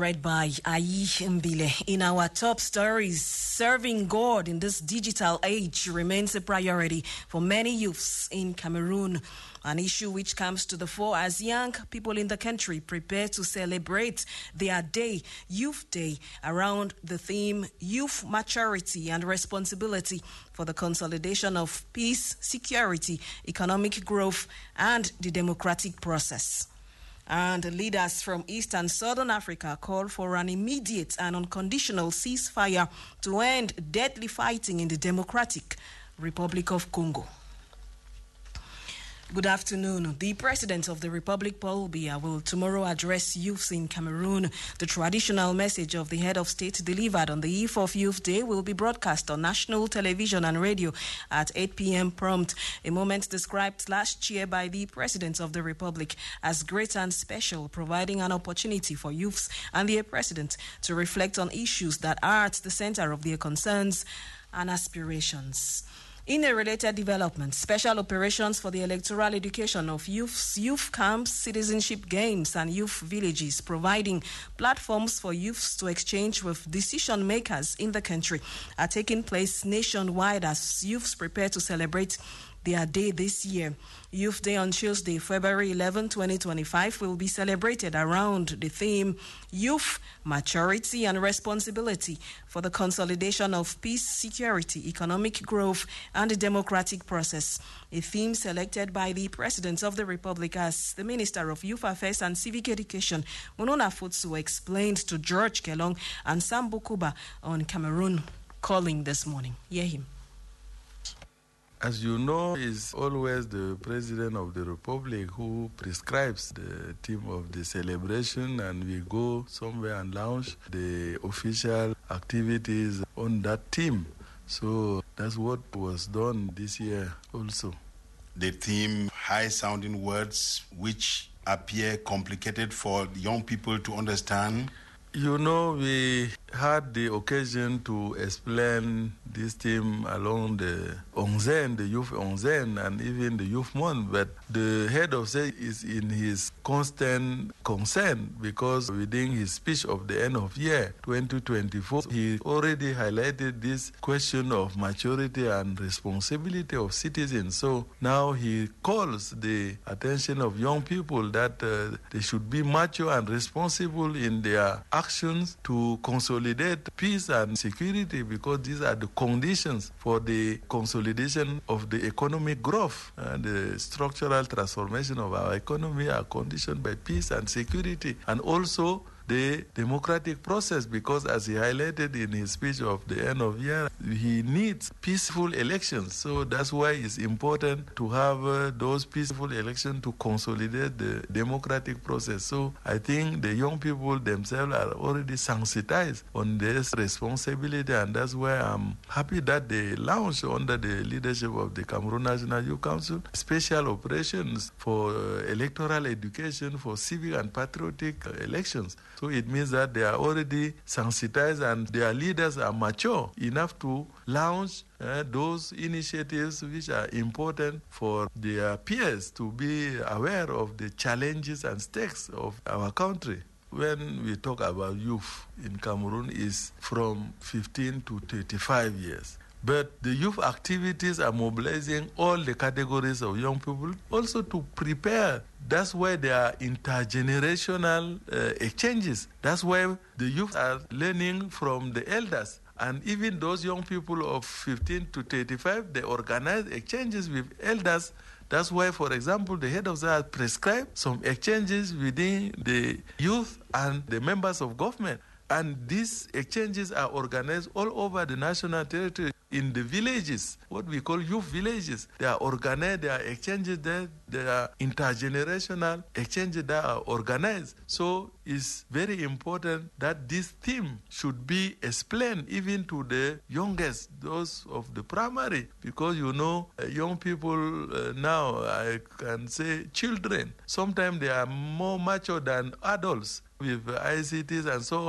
read by Ayi Mbile. In our top stories, serving God in this digital age remains a priority for many youths in Cameroon, an issue which comes to the fore as young people in the country prepare to celebrate their day, Youth Day, around the theme Youth Maturity and Responsibility for the consolidation of peace, security, economic growth, and the democratic process. And leaders from East and Southern Africa call for an immediate and unconditional ceasefire to end deadly fighting in the Democratic Republic of Congo. Good afternoon. The President of the Republic, Paul Biya, will tomorrow address youths in Cameroon. The traditional message of the head of state delivered on the eve of Youth Day will be broadcast on national television and radio at 8 p.m. prompt, a moment described last year by the President of the Republic as great and special, providing an opportunity for youths and their President to reflect on issues that are at the center of their concerns and aspirations. In a related development, special operations for the electoral education of youths, youth camps, citizenship games, and youth villages, providing platforms for youths to exchange with decision makers in the country, are taking place nationwide as youths prepare to celebrate their day this year. Youth Day on Tuesday, February 11, 2025, will be celebrated around the theme Youth, Maturity and Responsibility for the consolidation of peace, security, economic growth, and the democratic process, a theme selected by the President of the Republic as the Minister of Youth Affairs and Civic Education, Monona Futsu, explained to George Kelong and Sam Bukuba on Cameroon Calling this morning. Hear him. As you know, it's always the President of the Republic who prescribes the theme of the celebration, and we go somewhere and launch the official activities on that theme. So that's what was done this year also. The theme, high-sounding words which appear complicated for young people to understand. You know, we had the occasion to explain this theme along the Onzen, the Youth Onzen, and even the Youth Month, but the head of state is in his constant concern because within his speech of the end of year 2024, he already highlighted this question of maturity and responsibility of citizens. So now he calls the attention of young people that they should be mature and responsible in their actions to consolidate peace and security, because these are the conditions for the consolidation of the economic growth and the structural transformation of our economy are conditioned by peace and security, and also the democratic process, because as he highlighted in his speech of the end of year, he needs peaceful elections. So that's why it's important to have those peaceful elections to consolidate the democratic process. So I think the young people themselves are already sensitized on this responsibility, and that's why I'm happy that they launched under the leadership of the Cameroon National Youth Council special operations for electoral education for civic and patriotic elections. So it means that they are already sensitized and their leaders are mature enough to launch those initiatives which are important for their peers to be aware of the challenges and stakes of our country. When we talk about youth in Cameroon, is from 15 to 35 years. But the youth activities are mobilizing all the categories of young people also to prepare. That's why there are intergenerational exchanges. That's why the youth are learning from the elders. And even those young people of 15 to 35, they organize exchanges with elders. That's why, for example, the head of state prescribed some exchanges within the youth and the members of government. And these exchanges are organized all over the national territory. In the villages, what we call youth villages, they are organized, there are exchanges there, there are intergenerational exchanges that are organized. So it's very important that this theme should be explained even to the youngest, those of the primary, because you know, young people now, I can say children, sometimes they are more mature than adults. With ICTs and so on,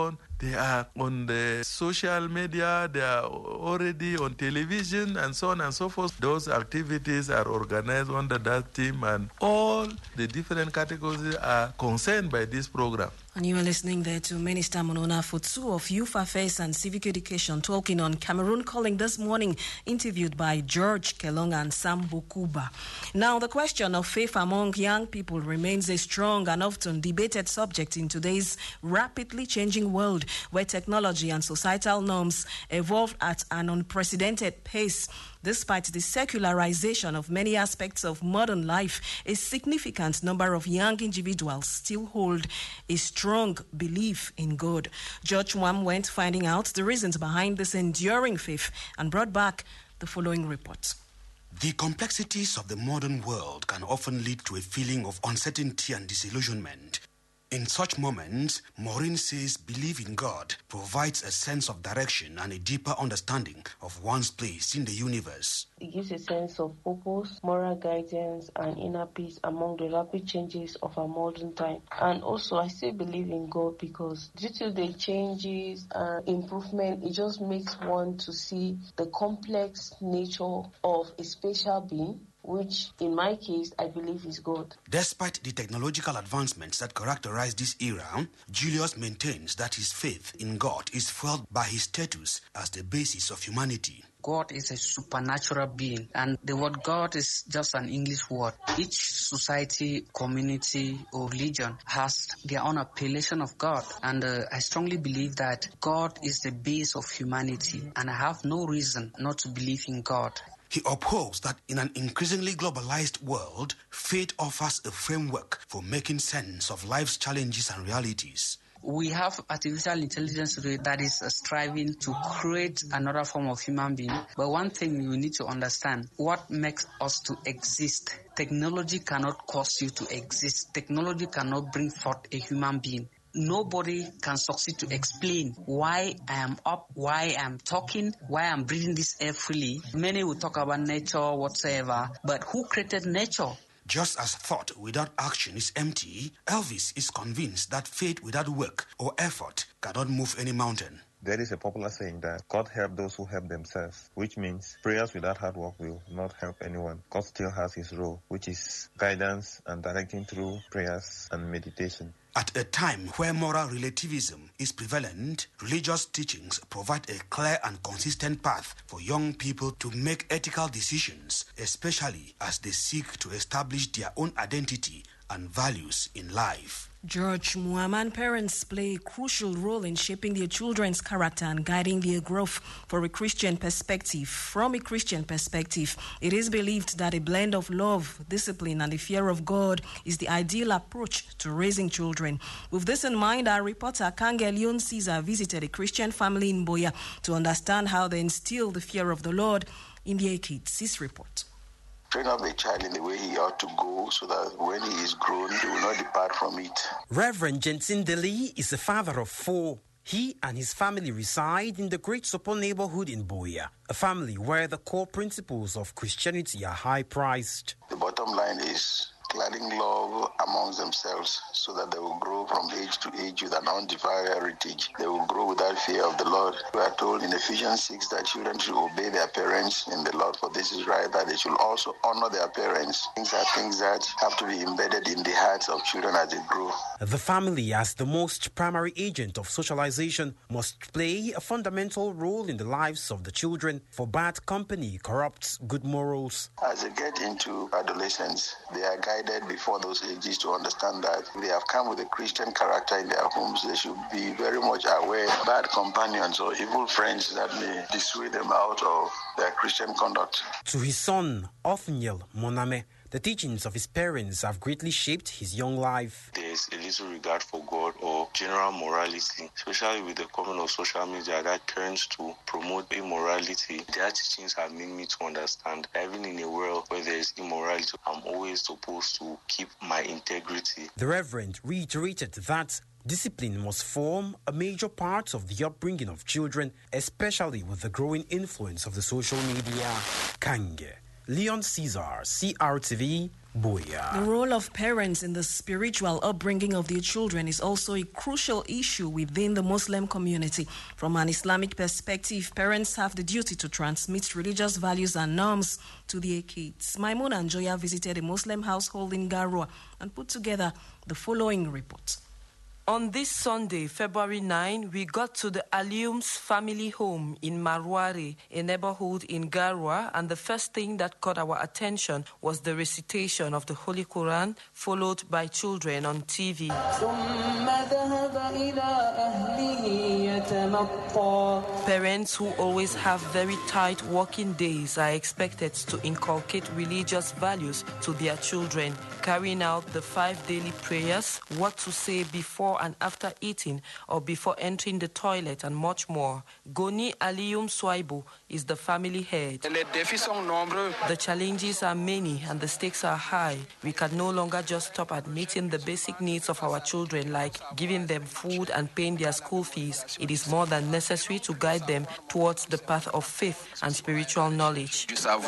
They are on the social media, they are already on television, and so on and so forth. Those activities are organized under that team, and all the different categories are concerned by this program. And you are listening there to Minister Monona Futsu of Youth Affairs and Civic Education talking on Cameroon Calling this morning, interviewed by George Kelong and Sam Bokuba. Now, the question of faith among young people remains a strong and often debated subject in today's rapidly changing world, where technology and societal norms evolve at an unprecedented pace. Despite the secularization of many aspects of modern life, a significant number of young individuals still hold a strong belief in God. George Mwam went finding out the reasons behind this enduring faith and brought back the following report. The complexities of the modern world can often lead to a feeling of uncertainty and disillusionment. In such moments, Maureen says belief in God provides a sense of direction and a deeper understanding of one's place in the universe. It gives a sense of purpose, moral guidance, and inner peace among the rapid changes of our modern time. And also, I still believe in God because due to the changes and improvement, it just makes one to see the complex nature of a special being, which in my case, I believe is God. Despite the technological advancements that characterize this era, Julius maintains that his faith in God is fueled by his status as the basis of humanity. God is a supernatural being, and the word God is just an English word. Each society, community, or religion has their own appellation of God, and I strongly believe that God is the base of humanity, and I have no reason not to believe in God. He upholds that in an increasingly globalized world, faith offers a framework for making sense of life's challenges and realities. We have artificial intelligence today that is striving to create another form of human being. But one thing you need to understand, what makes us to exist? Technology cannot cause you to exist. Technology cannot bring forth a human being. Nobody can succeed to explain why I am up, why I am talking, why I am breathing this air freely. Many will talk about nature, whatsoever, but who created nature? Just as thought without action is empty, Elvis is convinced that faith without work or effort cannot move any mountain. There is a popular saying that God helps those who help themselves, which means prayers without hard work will not help anyone. God still has his role, which is guidance and directing through prayers and meditation. At a time where moral relativism is prevalent, religious teachings provide a clear and consistent path for young people to make ethical decisions, especially as they seek to establish their own identity and values in life. George Muhammad, parents play a crucial role in shaping their children's character and guiding their growth from a Christian perspective. It is believed that a blend of love, discipline, and the fear of God is the ideal approach to raising children. With this in mind, our reporter Kange Leon Caesar visited a Christian family in Boya to understand how they instill the fear of the Lord in their kids. This report. Train up the child in the way he ought to go so that when he is grown, he will not depart from it. Reverend Jensen Deli is a father of 4. He and his family reside in the Great Sopo neighborhood in Boya, a family where the core principles of Christianity are high-priced. The bottom line is cladding love amongst themselves so that they will grow from age to age with an undefiled heritage. They will grow without fear of the Lord. We are told in Ephesians 6 that children should obey their parents in the Lord, for this is right, that they should also honor their parents. Things are things that have to be embedded in the hearts of children as they grow. The family, as the most primary agent of socialization, must play a fundamental role in the lives of the children, for bad company corrupts good morals. As they get into adolescence, they are guided before those ages to understand that if they have come with a Christian character in their homes, they should be very much aware of bad companions or evil friends that may dissuade them out of their Christian conduct. To his son, Othniel Moname, the teachings of his parents have greatly shaped his young life. There's a little regard for God or general morality, especially with the coming of social media that turns to promote immorality. Their teachings have made me to understand that even in a world where there is immorality, I'm always supposed to keep my integrity. The Reverend reiterated that discipline must form a major part of the upbringing of children, especially with the growing influence of the social media. Kange Leon Caesar, CRTV, Buea. The role of parents in the spiritual upbringing of their children is also a crucial issue within the Muslim community. From an Islamic perspective, parents have the duty to transmit religious values and norms to their kids. Maimuna Njoya visited a Muslim household in Garua and put together the following report. On this Sunday, February 9, we got to the Alium's family home in Marwari, a neighborhood in Garua, and the first thing that caught our attention was the recitation of the Holy Quran, followed by children on TV. Parents who always have very tight working days are expected to inculcate religious values to their children, carrying out the 5 daily prayers, what to say before and after eating or before entering the toilet, and much more. Goni Alium Swaibu is the family head. The challenges are many and the stakes are high. We can no longer just stop at meeting the basic needs of our children, like giving them food and paying their school fees. It is more than necessary to guide them towards the path of faith and spiritual knowledge.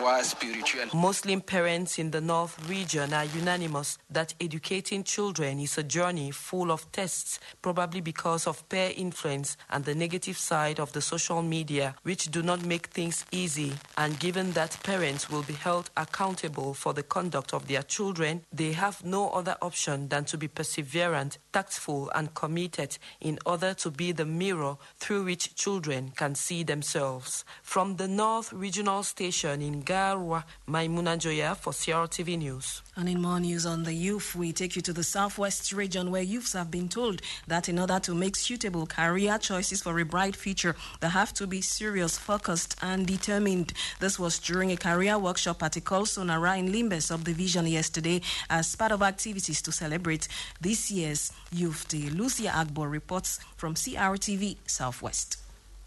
Muslim parents in the North region are unanimous that educating children is a journey full of tests, probably because of peer influence and the negative side of the social media, which do not make things easy. And given that parents will be held accountable for the conduct of their children, they have no other option than to be perseverant, tactful, and committed in order to be the mirror through which children can see themselves. From the North Regional Station in Garwa, Maimuna Njoya for CRTV News. And in more news on the youth, we take you to the Southwest region, where youths have been told that in order to make suitable career choices for a bright future, they have to be serious, focused, and determined. This was during a career workshop at Ecole Sonara in Limbe subdivision yesterday as part of activities to celebrate this year's Youth Day. Lucia Agbo reports from CRTV Southwest.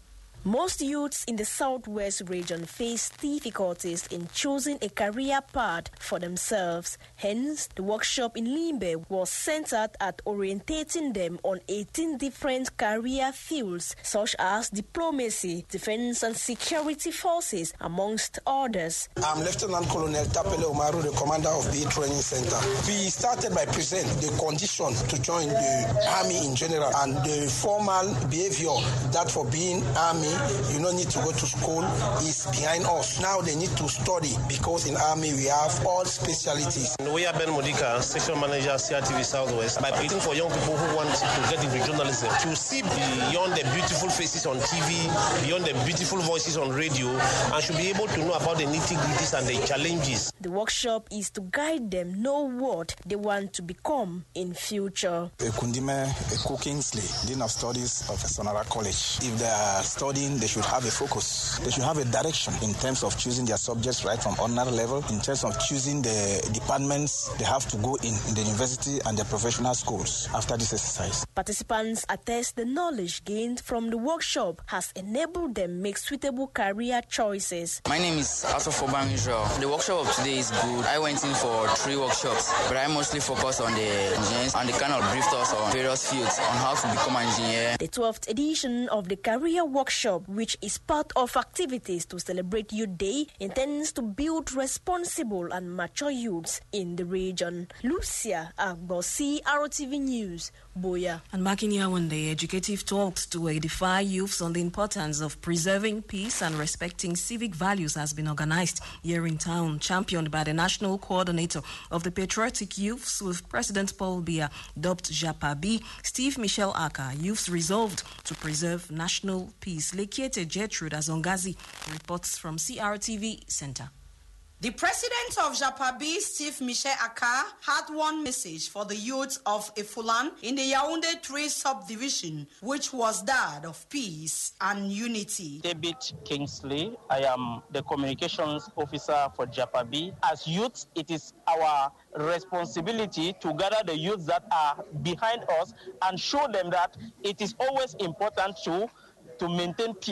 Most youths in the Southwest region face difficulties in choosing a career path for themselves. Hence, the workshop in Limbe was centered at orientating them on 18 different career fields, such as diplomacy, defense and security forces, amongst others. I'm Lieutenant Colonel Tapele Omaru, the commander of the Training Center. We started by presenting the condition to join the Army in general and the formal behavior that for being Army you don't need to go to school is behind us. Now they need to study because in Army we have all specialties. We are Ben Modika, Section Manager, CRTV Southwest, by pleading for young people who want to get into journalism to see beyond the beautiful faces on TV, beyond the beautiful voices on radio, and should be able to know about the nitty-gritties and the challenges. The workshop is to guide them know what they want to become in future. Kundime Kingsley, Dean of Studies of Sonara College. If they are studying, they should have a focus. They should have a direction in terms of choosing their subjects right from ordinary level, in terms of choosing the departments they have to go in the university and the professional schools after this exercise. Participants attest the knowledge gained from the workshop has enabled them make suitable career choices. My name is Asofo Israel. The workshop of today is good. I went in for 3 workshops, but I mostly focused on the engineers and they kind of briefed us on various fields on how to become an engineer. The 12th edition of the career workshop, which is part of activities to celebrate Youth Day, intends to build responsible and mature youths in the region. Lucia Agbo, CRTV News, Buea. And back in Yaoundé, educative talks to edify youths on the importance of preserving peace and respecting civic values has been organized here in town, championed by the National Coordinator of the Patriotic Youths with President Paul Biya, dubbed JAPABI, Steve Michel Aka. Youths resolved to preserve national peace. Lekiete Gertrude Azongazi reports from CRTV Center. The president of JAPABI, Steve Michel Aka, had one message for the youth of Ifulan in the Yaoundé 3 subdivision, which was that of peace and unity. David Kingsley, I am the communications officer for JAPABI. As youths, it is our responsibility to gather the youths that are behind us and show them that it is always important to maintain peace.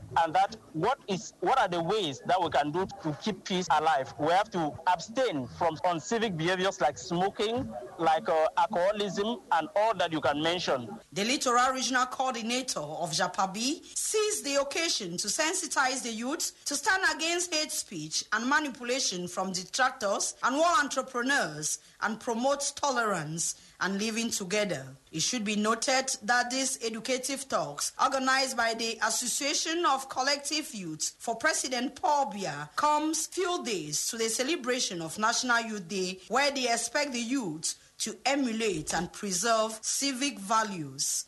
and that what are the ways that we can do to keep peace alive. We have to abstain from uncivic behaviors like smoking, like alcoholism, and all that you can mention. The Littoral Regional Coordinator of Japabi seized the occasion to sensitize the youth to stand against hate speech and manipulation from detractors and war entrepreneurs and promote tolerance and living together. It should be noted that these educative talks, organized by the Association of Collective Youth for President Paul Biya, comes few days to the celebration of National Youth Day, where they expect the youth to emulate and preserve civic values.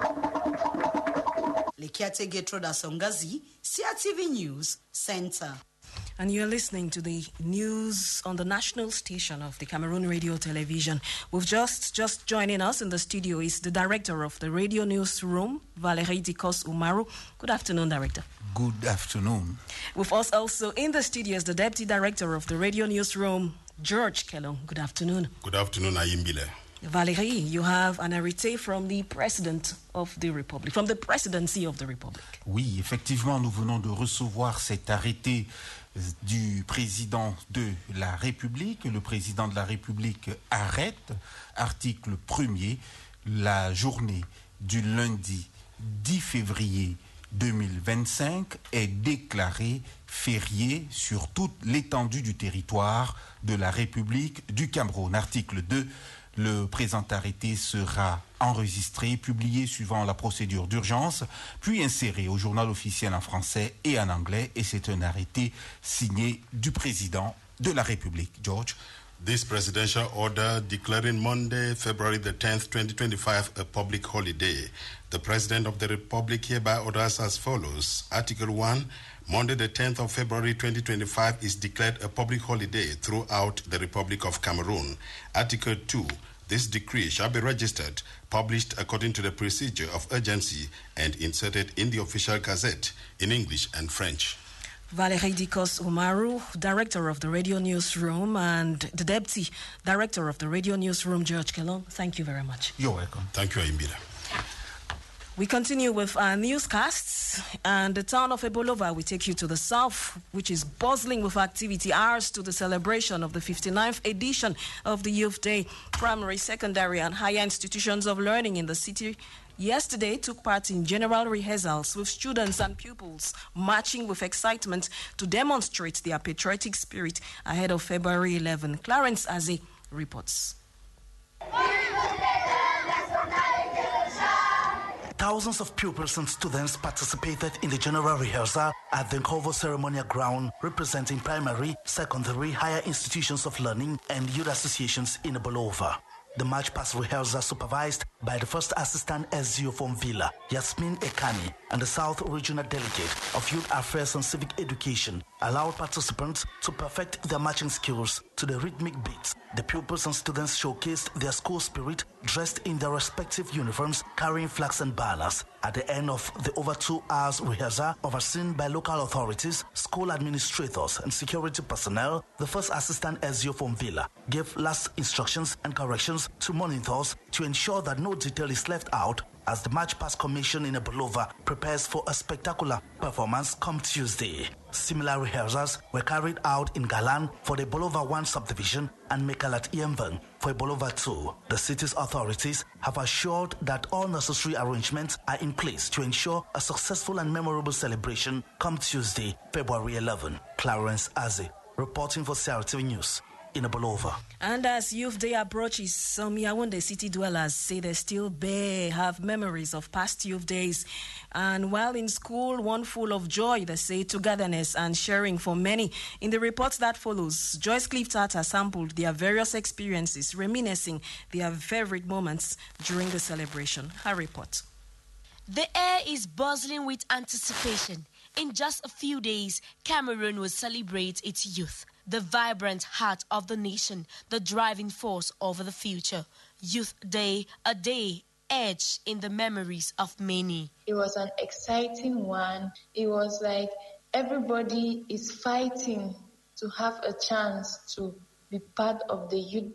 Lekiate Getroda Songazi, CRTV News Center. And you're listening to the news on the national station of the Cameroon Radio Television. We've just joining us in the studio is the director of the radio newsroom, Valerie Dikos Umaru. Good afternoon, Director. Good afternoon. With us also in the studio is the deputy director of the radio newsroom, George Kellon. Good afternoon. Good afternoon, Ayimbile. Valerie, you have an arrêté from the President of the Republic, from the Presidency of the Republic. Oui, effectivement, nous venons de recevoir cet arrêté du président de la République. Le président de la République arrête, article 1er, la journée du lundi 10 février 2025 est déclarée fériée sur toute l'étendue du territoire de la République du Cameroun. Article 2, le présent arrêté sera enregistré, publié suivant la procédure d'urgence, puis inséré au journal officiel en français et en anglais, et c'est un arrêté signé du président de la République. George. This presidential order declaring Monday, February the 10th, 2025 a public holiday. The President of the Republic hereby orders as follows. Article 1, Monday the 10th of February 2025 is declared a public holiday throughout the Republic of Cameroon. Article 2, this decree shall be registered, published according to the procedure of urgency, and inserted in the official gazette in English and French. Valerie Dikos Umaru, director of the radio newsroom, and the deputy director of the radio newsroom, George Kellon. Thank you very much. You're welcome. Thank you, Ayimbile. We continue with our newscasts, and the town of Ebolova will take you to the south, which is bustling with activity hours to the celebration of the 59th edition of the Youth Day. Primary, secondary, and higher institutions of learning in the city yesterday took part in general rehearsals with students and pupils marching with excitement to demonstrate their patriotic spirit ahead of February 11. Clarence Aze reports. Thousands of pupils and students participated in the general rehearsal at the Nkovo Ceremonial Ground, representing primary, secondary, higher institutions of learning and youth associations in Ebolova. The march past rehearsal, supervised by the First Assistant SGO from Villa, Yasmin Ekani, and the South Regional Delegate of Youth Affairs and Civic Education, allowed participants to perfect their marching skills to the rhythmic beats. The pupils and students showcased their school spirit, dressed in their respective uniforms, carrying flags and banners. At the end of the over 2 hours rehearsal, overseen by local authorities, school administrators, and security personnel, the First Assistant SGO from Villa gave last instructions and corrections to monitors to ensure that no detail is left out as the March Past Commission in Ebolova prepares for a spectacular performance come Tuesday. Similar rehearsals were carried out in Galan for the Ebolova 1 subdivision and Mekalat Iemvang for Ebolova 2. The city's authorities have assured that all necessary arrangements are in place to ensure a successful and memorable celebration come Tuesday, February 11. Clarence Aze, reporting for CRTV News in Ebolova. And as Youth Day approaches, some Yaoundé city dwellers say they still have memories of past youth days. And while in school, one full of joy, they say togetherness and sharing for many. In the report that follows, Joyce Cliff-Tart has sampled their various experiences, reminiscing their favorite moments during the celebration. Her report. The air is buzzing with anticipation. In just a few days, Cameroon will celebrate its youth, the vibrant heart of the nation, the driving force over the future. Youth Day, a day etched in the memories of many. It was an exciting one. It was like everybody is fighting to have a chance to be part of the youth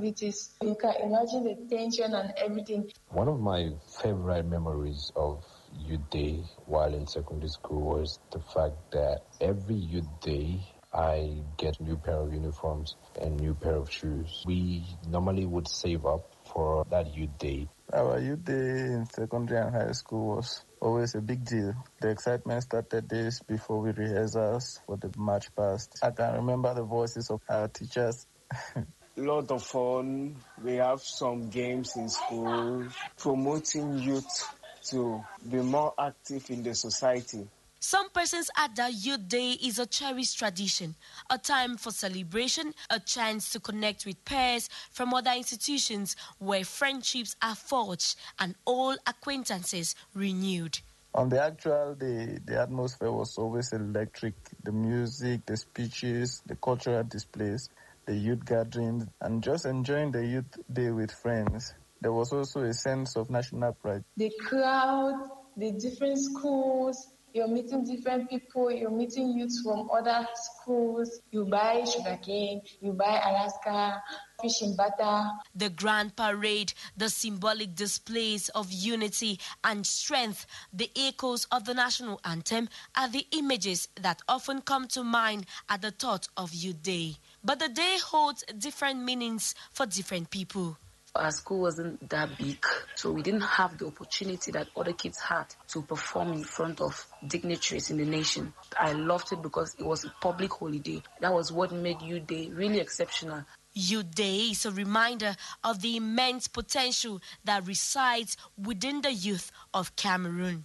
activities. You can imagine the tension and everything. One of my favorite memories of youth day while in secondary school was the fact that every youth day I get a new pair of uniforms and new pair of shoes. We normally would save up for that youth day. Our youth day in secondary and high school was always a big deal. The excitement started days before we rehearsals for the march past. I can remember the voices of our teachers. Lot of fun. We have some games in school, promoting youth to be more active in the society. Some persons add that Youth Day is a cherished tradition, a time for celebration, a chance to connect with peers from other institutions where friendships are forged and old acquaintances renewed. On the actual day, the atmosphere was always electric. The music, the speeches, the cultural displays, the youth gatherings, and just enjoying the Youth Day with friends. There was also a sense of national pride. The crowd, the different schools, you're meeting different people, you're meeting youths from other schools. You buy sugarcane, you buy Alaska, fishing butter. The grand parade, the symbolic displays of unity and strength, the echoes of the national anthem are the images that often come to mind at the thought of Youth Day. But the day holds different meanings for different people. Our school wasn't that big, so we didn't have the opportunity that other kids had to perform in front of dignitaries in the nation. I loved it because it was a public holiday. That was what made Youth Day really exceptional. Youth Day is a reminder of the immense potential that resides within the youth of Cameroon.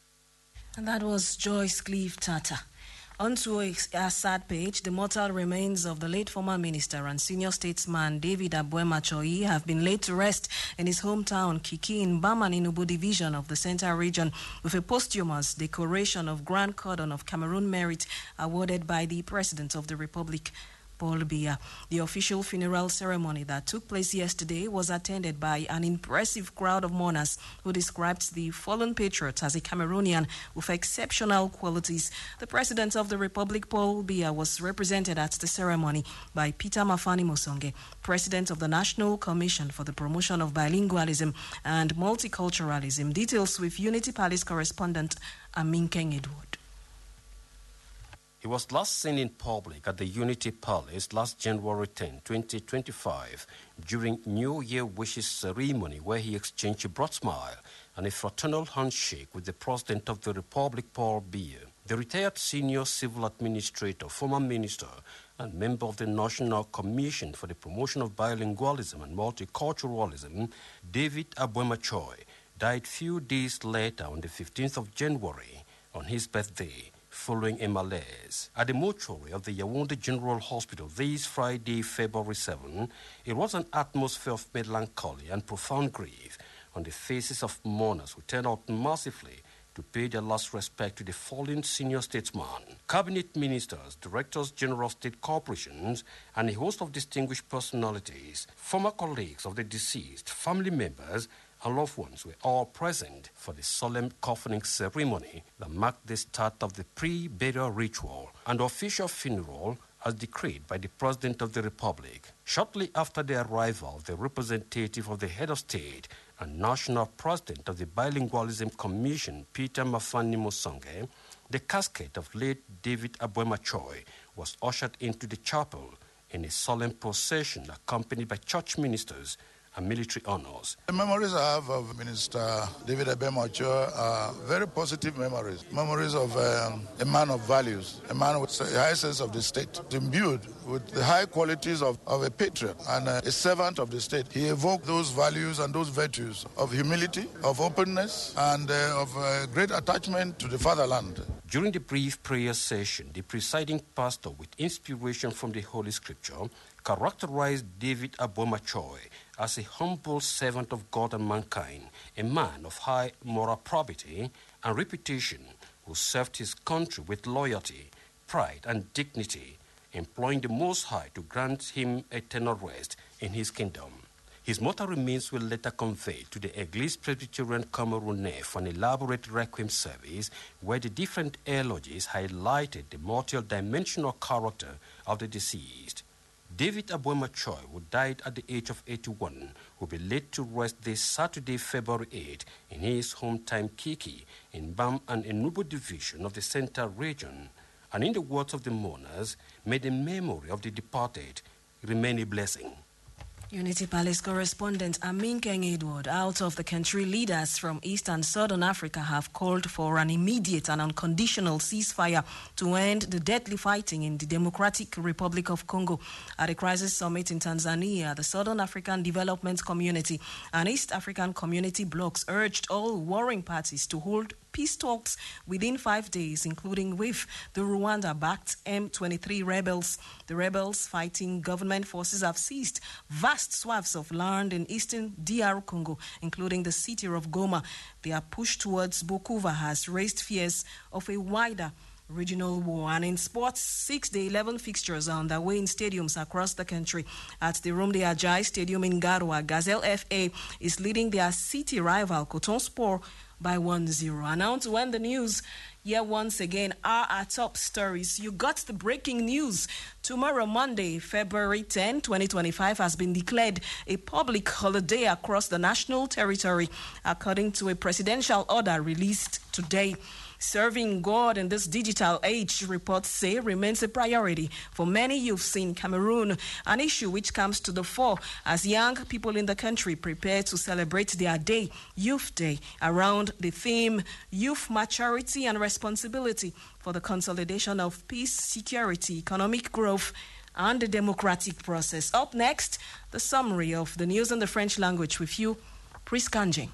And that was Joyce Cleve Tata. Onto a sad page, the mortal remains of the late former minister and senior statesman David Abuema Choi have been laid to rest in his hometown, Kiki, in Bamaninubu division of the Central Region, with a posthumous decoration of Grand Cordon of Cameroon Merit awarded by the President of the Republic, Paul Biya. The official funeral ceremony that took place yesterday was attended by an impressive crowd of mourners who described the fallen patriot as a Cameroonian with exceptional qualities. The President of the Republic, Paul Biya, was represented at the ceremony by Peter Mafani Musonge, President of the National Commission for the Promotion of Bilingualism and Multiculturalism. Details with Unity Palace correspondent Aminkeng Edward. He was last seen in public at the Unity Palace last January 10, 2025, during New Year wishes ceremony where he exchanged a broad smile and a fraternal handshake with the President of the Republic, Paul Biya. The retired senior civil administrator, former minister, and member of the National Commission for the Promotion of Bilingualism and Multiculturalism, David Abuema Choi, died few days later on the 15th of January on his birthday, following a malaise. At the mortuary of the Yaoundé General Hospital this Friday, February 7, it was an atmosphere of melancholy and profound grief on the faces of mourners who turned out massively to pay their last respect to the fallen senior statesman. Cabinet ministers, directors general of state corporations, and a host of distinguished personalities, former colleagues of the deceased, family members, and loved ones were all present for the solemn coffining ceremony that marked the start of the pre-burial ritual and official funeral as decreed by the President of the Republic. Shortly after the arrival of the representative of the head of state and national president of the Bilingualism Commission, Peter Mafani Musonge, the casket of late David Abuema Choi was ushered into the chapel in a solemn procession accompanied by church ministers and military honors. The memories I have of Minister David Abuema Choi are very positive memories. Memories of a man of values, a man with a high sense of the state, imbued with the high qualities of a patriot and a servant of the state. He evoked those values and those virtues of humility, of openness, and of great attachment to the fatherland. During the brief prayer session, the presiding pastor, with inspiration from the Holy Scripture, characterized David Abuema Choi as a humble servant of God and mankind, a man of high moral probity and reputation who served his country with loyalty, pride, and dignity, imploring the Most High to grant him eternal rest in his kingdom. His mortal remains were later conveyed to the Église Presbyterian Cameroon for an elaborate requiem service where the different eulogies highlighted the multi-dimensional character of the deceased. David Abwema Choi, who died at the age of 81, will be laid to rest this Saturday, February 8, in his hometown Kiki, in Bam and Enubu division of the Central Region. And in the words of the mourners, may the memory of the departed remain a blessing. Unity Palace correspondent Amin Keng Edward, out of the country, leaders from East and Southern Africa have called for an immediate and unconditional ceasefire to end the deadly fighting in the Democratic Republic of Congo. At a crisis summit in Tanzania, the Southern African Development Community and East African Community blocs urged all warring parties to hold peace talks within 5 days, including with the Rwanda-backed M23 rebels. The rebels fighting government forces have seized vast swaths of land in eastern DR Congo, including the city of Goma. Their push towards Bukuva has raised fears of a wider regional war. And in sports, 6-day 11 fixtures are underway in stadiums across the country. At the Rumde Ajay Stadium in Garoua, Gazelle FA is leading their city rival Coton Sport by 1-0. And now to end the news, here once again are our top stories. You got the breaking news. Tomorrow, Monday, February 10, 2025, has been declared a public holiday across the national territory, according to a presidential order released today. Serving God in this digital age, reports say, remains a priority for many youths in Cameroon, an issue which comes to the fore as young people in the country prepare to celebrate their day, Youth Day, around the theme Youth Maturity and Responsibility for the Consolidation of Peace, Security, Economic Growth, and the democratic process. Up next, the summary of the news in the French language with you, Pris Kanjing.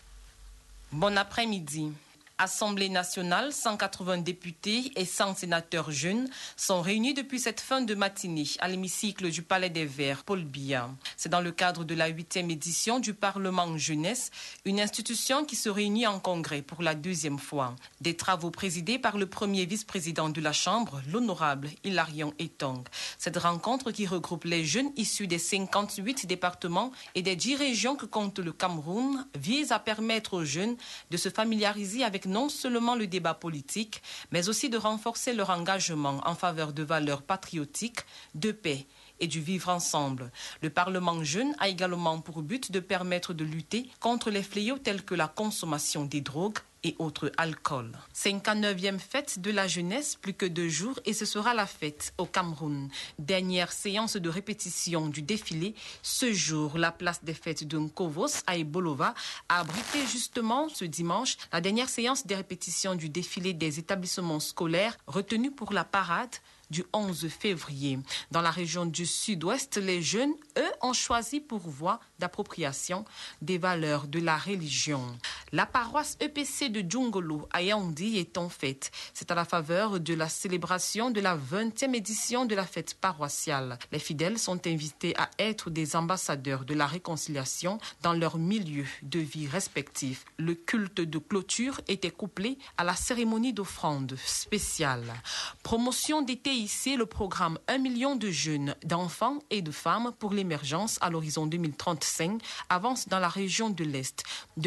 Bon après-midi. Assemblée nationale, 180 députés et 100 sénateurs jeunes sont réunis depuis cette fin de matinée à l'hémicycle du Palais des Verts, Paul Biya. C'est dans le cadre de la 8e édition du Parlement Jeunesse, une institution qui se réunit en congrès pour la 2e fois. Des travaux présidés par le premier vice-président de la Chambre, l'honorable Hilarion Etong. Cette rencontre qui regroupe les jeunes issus des 58 départements et des 10 régions que compte le Cameroun vise à permettre aux jeunes de se familiariser avec non seulement le débat politique, mais aussi de renforcer leur engagement en faveur de valeurs patriotiques, de paix et du vivre ensemble. Le Parlement jeune a également pour but de permettre de lutter contre les fléaux tels que la consommation des drogues et autres alcools. 59e fête de la jeunesse, plus que 2 jours, et ce sera la fête au Cameroun. Dernière séance de répétition du défilé. Ce jour, la place des fêtes de Nkovos à Ebolova a abrité justement ce dimanche la dernière séance des répétitions du défilé des établissements scolaires retenus pour la parade du 11 février. Dans la région du sud-ouest, les jeunes, eux, ont choisi pour voie d'appropriation des valeurs de la religion. La paroisse EPC de Djungolo à Yaoundé est en fête. C'est à la faveur de la célébration de la 20e édition de la fête paroissiale. Les fidèles sont invités à être des ambassadeurs de la réconciliation dans leur milieu de vie respectif. Le culte de clôture était couplé à la cérémonie d'offrande spéciale. Promotion des TIC, le programme 1 million de jeunes, d'enfants et de femmes pour l'émergence à l'horizon 2035 avance dans la région de l'Est.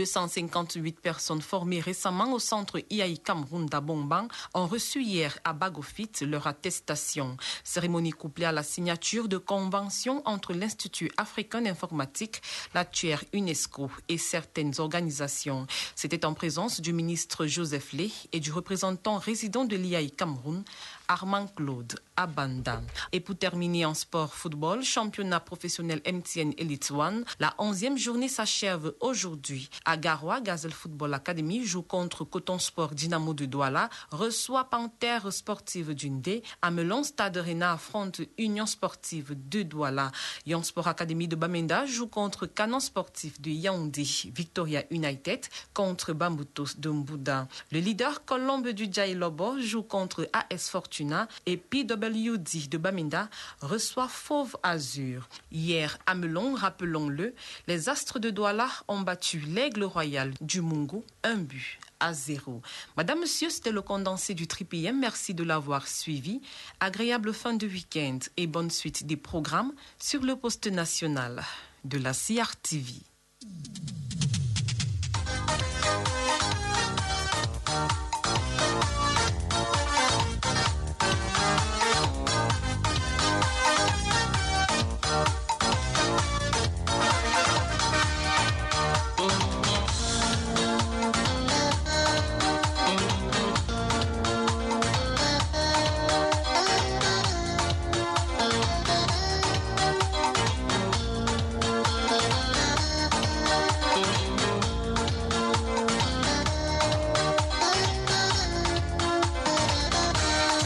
258 personnes formées récemment au centre IAI Cameroun d'Abomban ont reçu hier à Bagofit leur attestation. Cérémonie couplée à la signature de conventions entre l'Institut africain d'informatique, la TUER UNESCO et certaines organisations. C'était en présence du ministre Joseph Lé et du représentant résident de l'IAI Cameroun, Armand Claude Abanda. Et pour terminer en sport football, championnat professionnel MTN Elite One, la 11e journée s'achève aujourd'hui. À Garoua, Gazelle Football Academy joue contre Coton Sport Dynamo de Douala, reçoit Panthère Sportive d'Undé. À Melon, Stade Rena affronte Union Sportive de Douala. Yon Sport Academy de Bamenda joue contre Canon Sportif de Yaoundé. Victoria United contre Bamboutos de Mbouda. Le leader Colombe du Djaïlobo joue contre AS Fortuna et PWD de Bamenda reçoit Fauve Azur. Hier, à Melon, rappelons-le, les Astres de Douala ont battu l'Aigle Royal du Mungu 1-0. Madame, monsieur, c'était le condensé du TriPM. Merci de l'avoir suivi. Agréable fin de week-end et bonne suite des programmes sur le poste national de la CRTV.